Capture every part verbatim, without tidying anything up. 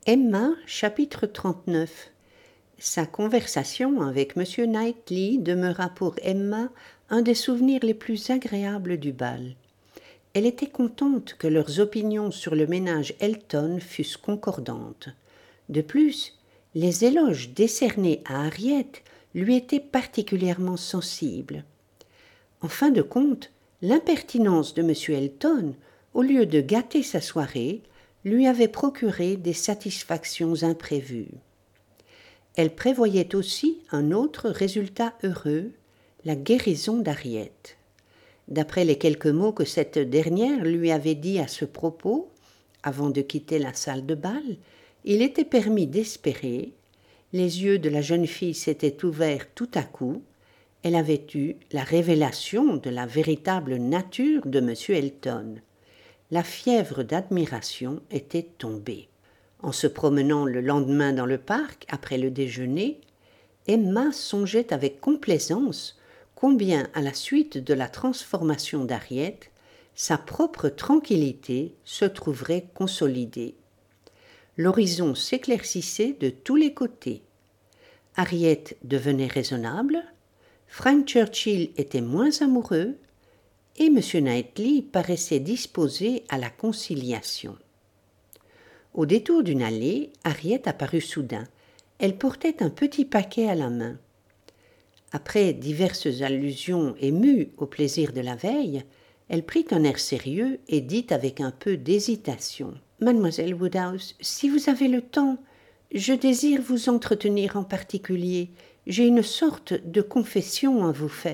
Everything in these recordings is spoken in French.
Emma, chapitre trente-neuf. Sa conversation avec monsieur Knightley demeura pour Emma un des souvenirs les plus agréables du bal. Elle était contente que leurs opinions sur le ménage Elton fussent concordantes. De plus, les éloges décernés à Harriet lui étaient particulièrement sensibles. En fin de compte, l'impertinence de monsieur Elton, au lieu de gâter sa soirée, lui avait procuré des satisfactions imprévues. Elle prévoyait aussi un autre résultat heureux, la guérison d'Harriet. D'après les quelques mots que cette dernière lui avait dits à ce propos, avant de quitter la salle de bal, il était permis d'espérer. Les yeux de la jeune fille s'étaient ouverts tout à coup. Elle avait eu la révélation de la véritable nature de monsieur Elton. La fièvre d'admiration était tombée. En se promenant le lendemain dans le parc, après le déjeuner, Emma songeait avec complaisance combien, à la suite de la transformation d'Harriet, sa propre tranquillité se trouverait consolidée. L'horizon s'éclaircissait de tous les côtés. Harriet devenait raisonnable, Frank Churchill était moins amoureux, et monsieur Knightley paraissait disposé à la conciliation. Au détour d'une allée, Harriet apparut soudain. Elle portait un petit paquet à la main. Après diverses allusions émues au plaisir de la veille, elle prit un air sérieux et dit avec un peu d'hésitation. « Mademoiselle Woodhouse, si vous avez le temps, je désire vous entretenir en particulier. J'ai une sorte de confession à vous faire. »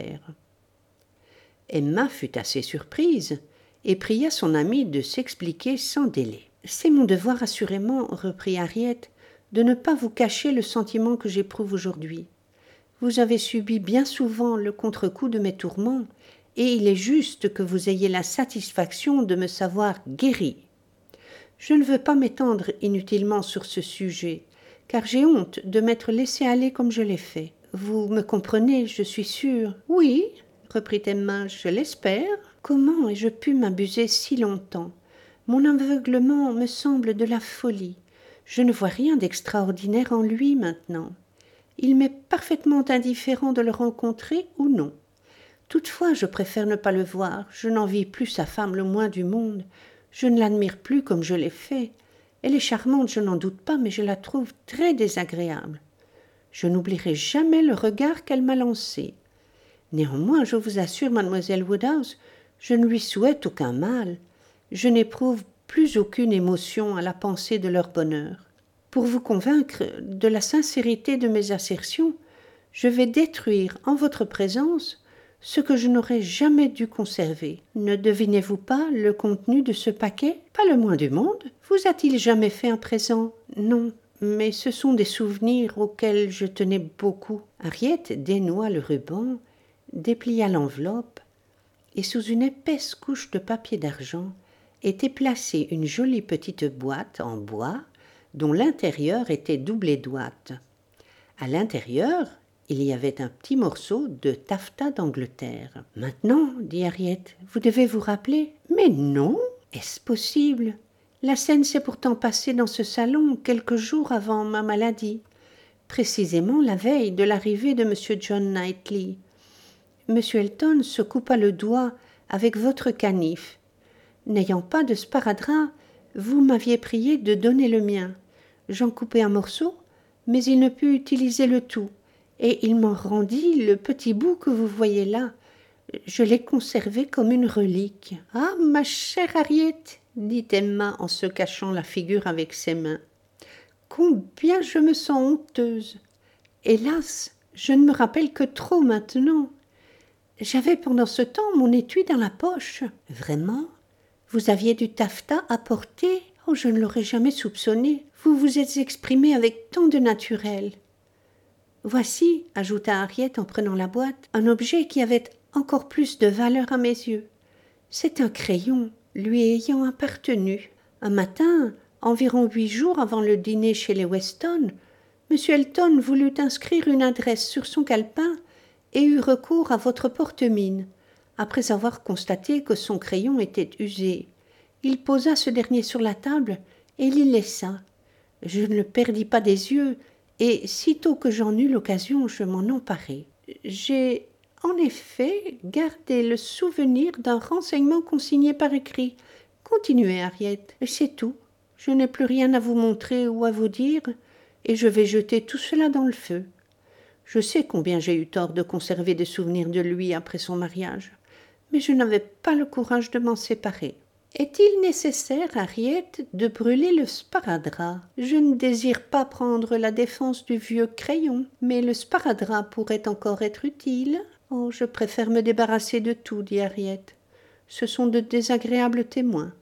Emma fut assez surprise et pria son amie de s'expliquer sans délai. « C'est mon devoir assurément, reprit Harriet, de ne pas vous cacher le sentiment que j'éprouve aujourd'hui. Vous avez subi bien souvent le contre-coup de mes tourments, et il est juste que vous ayez la satisfaction de me savoir guérie. Je ne veux pas m'étendre inutilement sur ce sujet, car j'ai honte de m'être laissée aller comme je l'ai fait. Vous me comprenez, je suis sûre. »« Oui, reprit Emma, je l'espère. Comment ai-je pu m'abuser si longtemps ? Mon aveuglement me semble de la folie. Je ne vois rien d'extraordinaire en lui maintenant. Il m'est parfaitement indifférent de le rencontrer ou non. Toutefois, je préfère ne pas le voir. Je n'envie plus sa femme le moins du monde. Je ne l'admire plus comme je l'ai fait. Elle est charmante, je n'en doute pas, mais je la trouve très désagréable. Je n'oublierai jamais le regard qu'elle m'a lancé. Néanmoins, je vous assure, mademoiselle Woodhouse, je ne lui souhaite aucun mal. Je n'éprouve plus aucune émotion à la pensée de leur bonheur. Pour vous convaincre de la sincérité de mes assertions, je vais détruire en votre présence ce que je n'aurais jamais dû conserver. Ne devinez-vous pas le contenu de ce paquet ? Pas le moins du monde. Vous a-t-il jamais fait un présent ? Non, mais ce sont des souvenirs auxquels je tenais beaucoup. Harriet dénoua le ruban, déplia l'enveloppe, et sous une épaisse couche de papier d'argent était placée une jolie petite boîte en bois dont l'intérieur était doublé d'ouate. À l'intérieur, il y avait un petit morceau de taffetas d'Angleterre. « Maintenant, dit Harriet, vous devez vous rappeler. »« Mais non, est-ce possible ? La scène s'est pourtant passée dans ce salon quelques jours avant ma maladie, précisément la veille de l'arrivée de monsieur John Knightley. Monsieur Elton se coupa le doigt avec votre canif. N'ayant pas de sparadrap, vous m'aviez prié de donner le mien. J'en coupai un morceau, mais il ne put utiliser le tout, et il m'en rendit le petit bout que vous voyez là. Je l'ai conservé comme une relique. »« Ah, ma chère Harriet, dit Emma en se cachant la figure avec ses mains, combien je me sens honteuse. Hélas, je ne me rappelle que trop maintenant. J'avais pendant ce temps mon étui dans la poche. »« Vraiment ? Vous aviez du taffetas à porter ? Oh, je ne l'aurais jamais soupçonné. Vous vous êtes exprimé avec tant de naturel. »« Voici, ajouta Harriet en prenant la boîte, un objet qui avait encore plus de valeur à mes yeux. C'est un crayon, lui ayant appartenu. Un matin, environ huit jours avant le dîner chez les Weston, M. Elton voulut inscrire une adresse sur son calepin et eut recours à votre porte-mine. Après avoir constaté que son crayon était usé, il posa ce dernier sur la table et l'y laissa. Je ne le perdis pas des yeux, et sitôt que j'en eus l'occasion, je m'en emparai. J'ai en effet gardé le souvenir d'un renseignement consigné par écrit. Continuez, Harriet, et c'est tout. Je n'ai plus rien à vous montrer ou à vous dire, et je vais jeter tout cela dans le feu. Je sais combien j'ai eu tort de conserver des souvenirs de lui après son mariage, mais je n'avais pas le courage de m'en séparer. Est-il nécessaire, Harriet, de brûler le sparadrap? Je ne désire pas prendre la défense du vieux crayon, mais le sparadrap pourrait encore être utile. Oh, je préfère me débarrasser de tout, dit Harriet. Ce sont de désagréables témoins.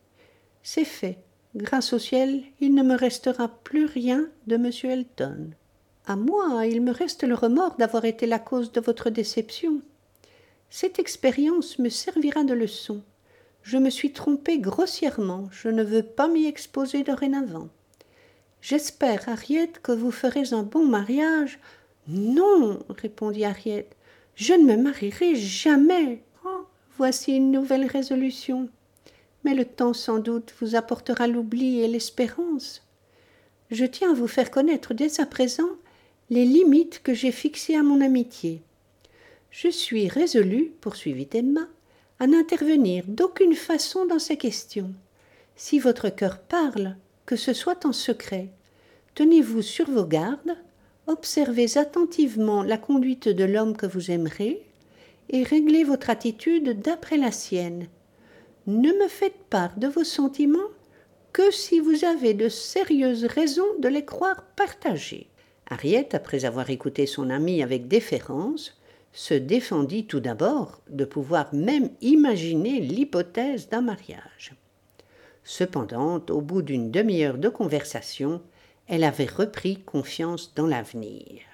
C'est fait. Grâce au ciel, il ne me restera plus rien de M. Elton. À moi, il me reste le remords d'avoir été la cause de votre déception. Cette expérience me servira de leçon. Je me suis trompée grossièrement, je ne veux pas m'y exposer dorénavant. J'espère, Harriet, que vous ferez un bon mariage. Non, répondit Harriet, je ne me marierai jamais. Oh, voici une nouvelle résolution. Mais le temps sans doute vous apportera l'oubli et l'espérance. Je tiens à vous faire connaître dès à présent les limites que j'ai fixées à mon amitié. Je suis résolue, poursuivit Emma, à n'intervenir d'aucune façon dans ces questions. Si votre cœur parle, que ce soit en secret. Tenez-vous sur vos gardes, observez attentivement la conduite de l'homme que vous aimerez et réglez votre attitude d'après la sienne. Ne me faites part de vos sentiments que si vous avez de sérieuses raisons de les croire partagés. Harriet, après avoir écouté son amie avec déférence, se défendit tout d'abord de pouvoir même imaginer l'hypothèse d'un mariage. Cependant, au bout d'une demi-heure de conversation, elle avait repris confiance dans l'avenir.